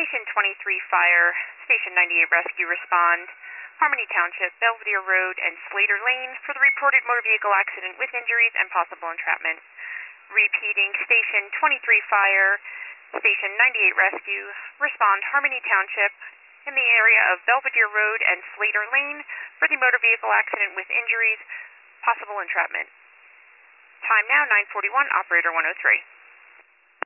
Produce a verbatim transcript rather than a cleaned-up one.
Station twenty-three Fire, Station ninety-eight Rescue respond. Harmony Township, Belvedere Road, and Slater Lane for the reported motor vehicle accident with injuries and possible entrapment. Repeating, Station twenty-three Fire, Station ninety-eight Rescue, respond Harmony Township in the area of Belvedere Road and Slater Lane for the motor vehicle accident with injuries, possible entrapment. Time now, nine forty-one, operator one oh three.